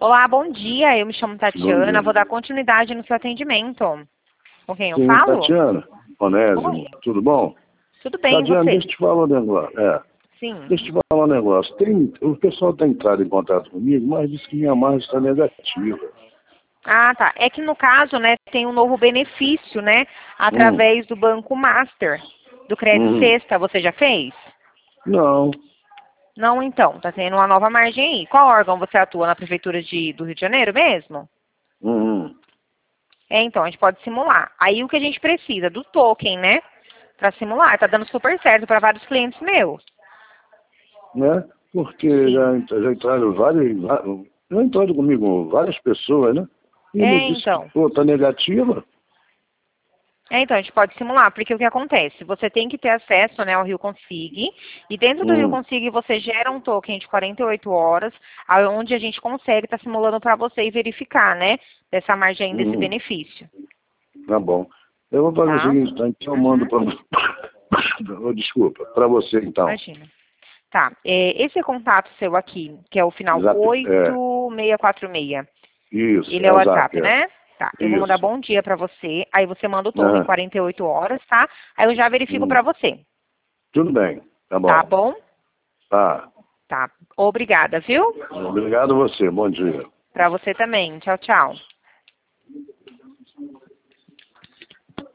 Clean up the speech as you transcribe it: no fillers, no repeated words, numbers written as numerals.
Olá, bom dia. Eu me chamo Bom Tatiana. dia. Vou dar continuidade no seu atendimento. Com quem eu Sim, falo? Tatiana, Onésimo, Oi. tudo bom? Tudo bem, e Tatiana, você? deixa eu te falar um negócio. Sim. Deixa eu te falar um negócio. O pessoal tem entrado em contato comigo, mas diz que minha margem está negativa. Ah, tá. É que no caso, né, tem um novo benefício, né, Hum, através do Banco Master, do Crédito hum, Sexta. Você já fez? não, Não, então. Tá tendo uma nova margem aí. Qual órgão você atua? Na Prefeitura do Rio de Janeiro mesmo? hum, Então, a gente pode simular. Aí o que a gente precisa? Do token, né? Pra simular. Tá dando super certo para vários clientes meus. né? Porque Sim. já entraram já entraram comigo várias pessoas, né? E me disse que, Então. pô, tá negativa. Então, a gente pode simular, porque o que acontece? Você tem que ter acesso, né, ao Rio Config, e dentro do Rio Hum, Config você gera um token de 48 horas, onde a gente consegue estar simulando para você e verificar, né, dessa margem desse hum, benefício, tá bom. Eu vou fazer o tá? seguinte, tá? Então eu mando Uhum, para... Desculpa, para você então. imagina. Tá, esse contato seu aqui, que é o final Zap, 8646, isso, ele é é o o Zap, WhatsApp, né? Tá, eu vou mandar isso. bom dia para você, aí você manda o token Ah, 48 horas, tá? Aí eu já verifico hum, para você, tudo bem, tá tá bom. bom? Tá. Tá. Obrigada, viu? Obrigado a você, bom dia. Para você também. Tchau, tchau.